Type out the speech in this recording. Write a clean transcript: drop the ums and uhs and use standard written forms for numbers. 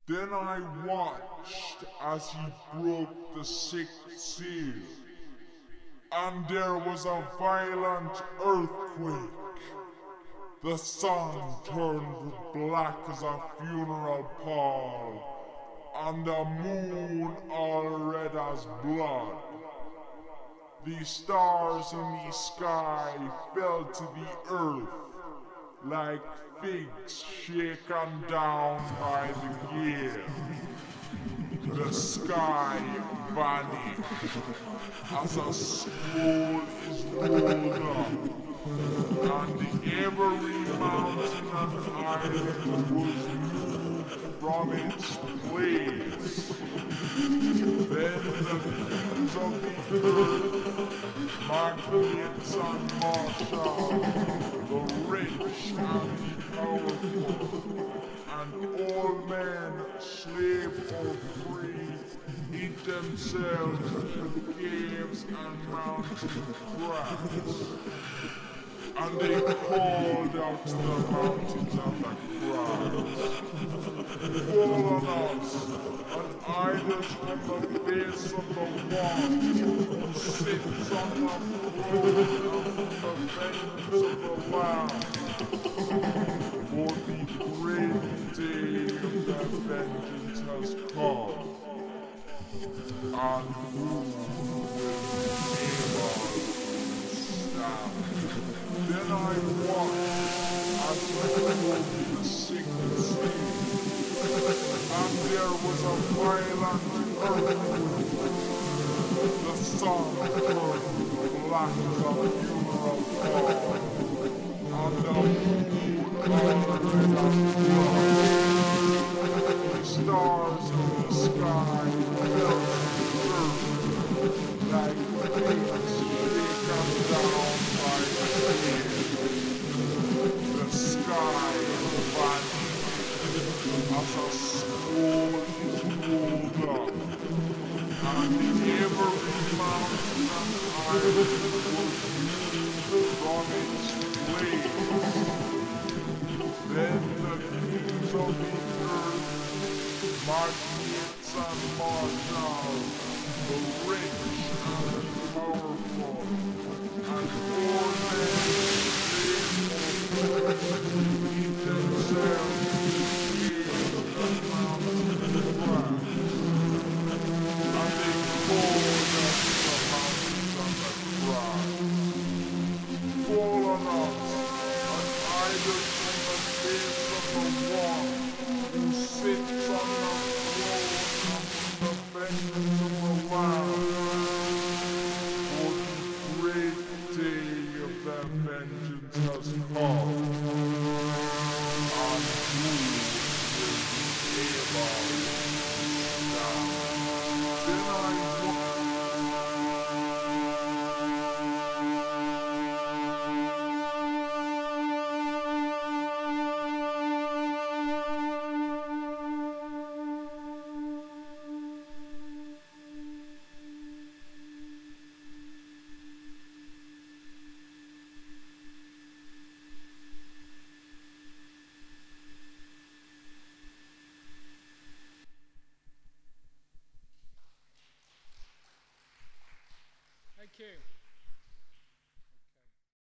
Then I watched as he broke the sixth seal, and there was a violent earthquake. The sun turned black as a funeral pall, and the moon all red as blood. The stars in the sky fell to the earth like figs shaken down by the gale. The sky vanished as a scroll is rolled up, and every mountain and island was moved from its place. Then the kings of the earth, magnates and marshals, the rich and the powerful, and all men, slave or free, hid themselves in caves and mountain cracks. And they called out to the mountains and the clouds, fall on us, and hide us from the face of the one who sits on the throne and from the vengeance of the Lamb. For the great day of their vengeance has come, and who will be able to stand? Then I watched as he broke the sixth seal, and there was a violent earthquake. The sun turned black as a funeral pall, and the moon all red as blood. The stars in the sky fell to the earth like figs shaken down by the gale. The sky vanished as a scroll is rolled up, and every mountain and island was moved from its place. Then the kings of the earth, magnates and marshals, the rich and the powerful, and all men, eat themselves in caves and mountain cracks, and they called out to the mountains and the clouds, fall on us, and hide us from the face of the one who sits on the throne and from the vengeance of the Lamb. For the great day of their vengeance has come, and who will be able to stand? Then I Thank you.